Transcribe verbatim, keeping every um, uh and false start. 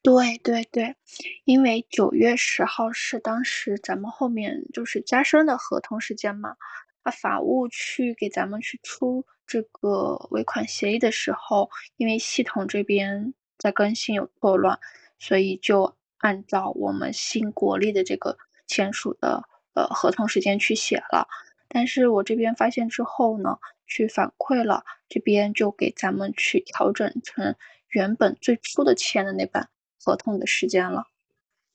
对对对，因为九月十号是当时咱们后面就是加深的合同时间嘛，啊，法务去给咱们去出这个尾款协议的时候，因为系统这边在更新有错乱，所以就按照我们新国历的这个签署的，呃，合同时间去写了。但是我这边发现之后呢，去反馈了，这边就给咱们去调整成原本最初的签的那版合同的时间了。